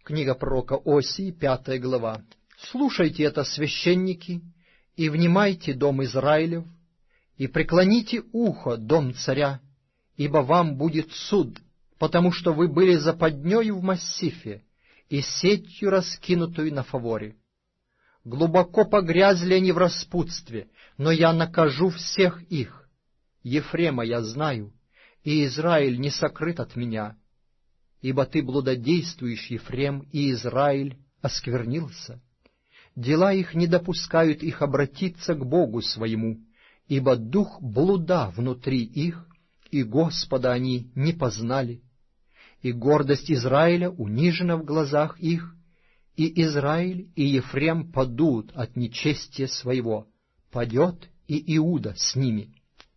Книга пророка Осии, 5 глава. «Слушайте это, священники, и внимайте, дом Израилев, и преклоните ухо, дом царя, ибо вам будет суд, потому что вы были западнёю в массифе и сетью, раскинутую на фаворе. Глубоко погрязли они в распутстве, но я накажу всех их. Ефрема я знаю, и Израиль не сокрыт от меня. Ибо ты блудодействуешь, Ефрем, и Израиль осквернился. Дела их не допускают их обратиться к Богу своему, ибо дух блуда внутри их, и Господа они не познали. И гордость Израиля унижена в глазах их, и Израиль и Ефрем падут от нечестия своего, падет и Иуда с ними.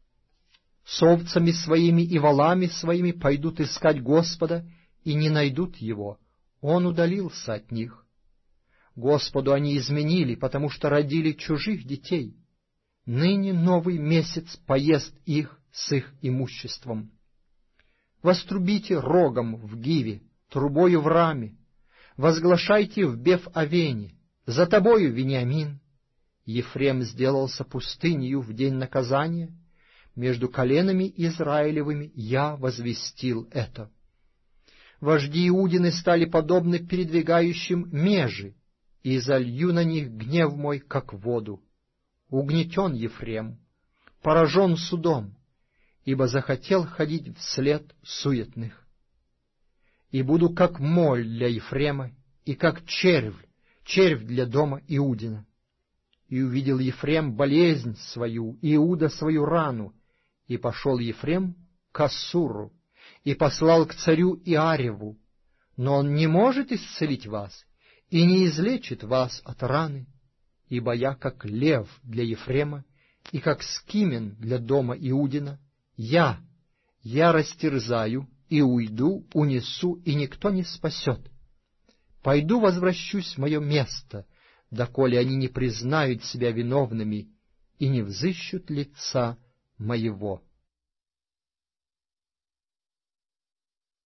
С овцами своими и волами своими пойдут искать Господа, и не найдут Его, Он удалился от них. Господу они изменили, потому что родили чужих детей. Ныне новый месяц поест их с их имуществом. Вострубите рогом в Гиве, трубою в Раме, возглашайте в Беф-Авене: за тобою, Вениамин! Ефрем сделался пустынью в день наказания, между коленами Израилевыми я возвестил это. Вожди Иудины стали подобны передвигающим межи, и залью на них гнев мой, как воду. Угнетен Ефрем, поражен судом, ибо захотел ходить вслед суетных. И буду как моль для Ефрема, и как червь для дома Иудина. И увидел Ефрем болезнь свою, Иуда свою рану, и пошел Ефрем к Ассуру, и послал к царю Иареву, но он не может исцелить вас и не излечит вас от раны, ибо я как лев для Ефрема и как скимен для дома Иудина. Я растерзаю и уйду, унесу, и никто не спасет. Пойду возвращусь в мое место, доколе они не признают себя виновными и не взыщут лица моего».